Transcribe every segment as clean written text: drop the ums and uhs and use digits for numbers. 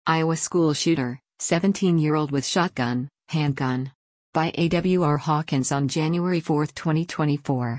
Iowa school shooter, 17-year-old with shotgun, handgun. By A.W.R. Hawkins on January 4, 2024.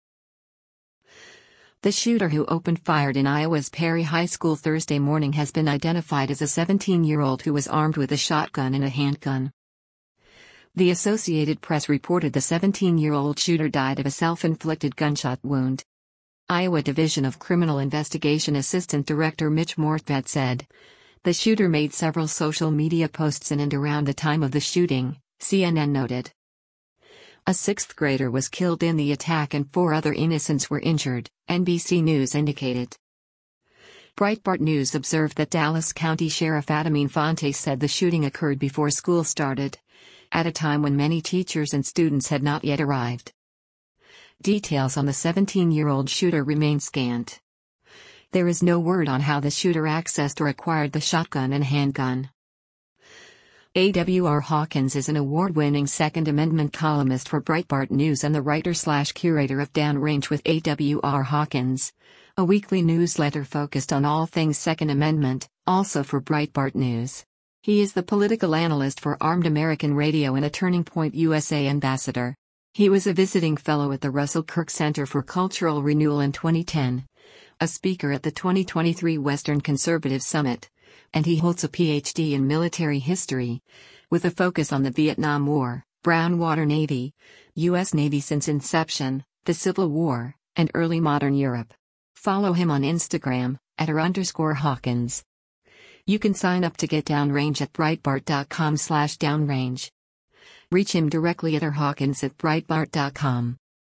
The shooter who opened fire in Iowa's Perry High School Thursday morning has been identified as a 17-year-old who was armed with a shotgun and a handgun. The Associated Press reported the 17-year-old shooter died of a self-inflicted gunshot wound. Iowa Division of Criminal Investigation Assistant Director Mitch Mortvedt said, "The shooter made several social media posts in and around the time of the shooting," CNN noted. A sixth grader was killed in the attack and 4 other innocents were injured, NBC News indicated. Breitbart News observed that Dallas County Sheriff Adam Infante said the shooting occurred before school started, at a time when many teachers and students had not yet arrived. Details on the 17-year-old shooter remain scant. There is no word on how the shooter accessed or acquired the shotgun and handgun. A.W.R. Hawkins is an award-winning Second Amendment columnist for Breitbart News and the writer/curator of Downrange with A.W.R. Hawkins, a weekly newsletter focused on all things Second Amendment, also for Breitbart News. He is the political analyst for Armed American Radio and a Turning Point USA ambassador. He was a visiting fellow at the Russell Kirk Center for Cultural Renewal in 2010, a speaker at the 2023 Western Conservative Summit, and he holds a Ph.D. in military history, with a focus on the Vietnam War, Brown Water Navy, U.S. Navy since inception, the Civil War, and early modern Europe. Follow him on Instagram, @r_Hawkins. You can sign up to get Downrange at Breitbart.com/downrange. Reach him directly at rhawkins@breitbart.com.